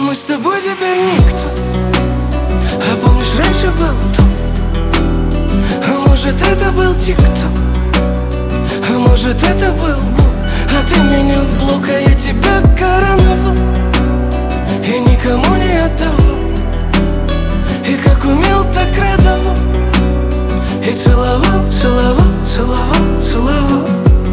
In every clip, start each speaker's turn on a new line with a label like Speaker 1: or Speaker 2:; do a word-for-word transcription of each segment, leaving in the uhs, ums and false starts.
Speaker 1: мы с тобой теперь никто. А помнишь, раньше был тут? А может, это был тик-ток? А может, это был Бог? А ты меня в блок, а я тебя короновал и никому не отдавал. И как умел, так радовал. И целовал, целовал, целовал, целовал.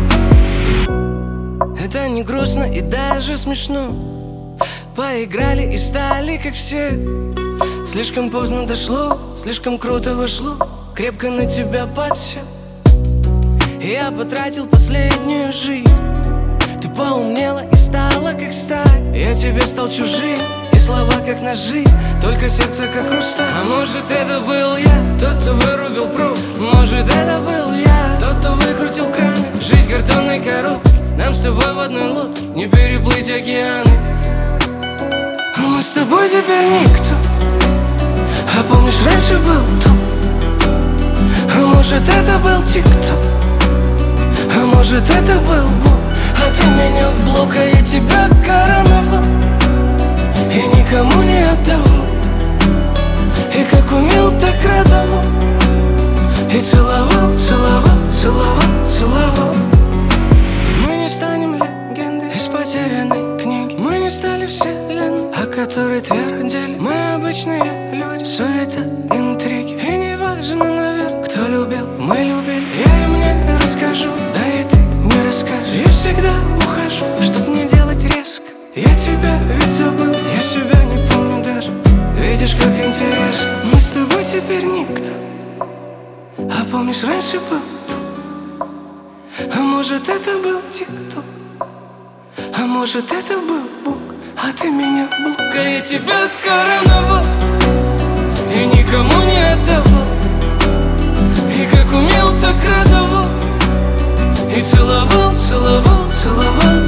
Speaker 1: Это не грустно и даже смешно. Поиграли и стали как все. Слишком поздно дошло, слишком круто вошло. Крепко на тебя подсел. Я потратил последнюю жизнь. Ты поумнела и стала как сталь. Я тебе стал чужим, и слова как ножи, только сердце как хрусталь. А может, это был я, тот, кто вырубил пруд. Может, это был я, тот, кто выкрутил краны. Жизнь картонной коробки, нам с тобой в одной лодке не переплыть океаны. А мы с тобой теперь никто. А помнишь, раньше был тут? А может, это был тик-ток? А может, это был Бог? А ты меня в блок, а я тебя короновал и никому не отдавал. И как умел, так радовал. И целовал, целовал, целовал, целовал. Мы не станем легендой из потерянной книги. Мы не стали вселенной, о которой твердили. Мы обычные люди, суета, интриги. И не важно, наверное, кто любил, мы любили. Я им не расскажу, да и ты не расскажешь. Я всегда ухожу, чтоб не делать резко. Я тебя ведь забыл, я себя не помню даже. Видишь, как интересно. Мы с тобой теперь никто. А помнишь, раньше был тут? А может, это был тик-ток? А может, это был Бог? А ты меня в блок, а я тебя короновал и никому не отдавал. И как умел, так радовал. И целовал, целовал, целовал.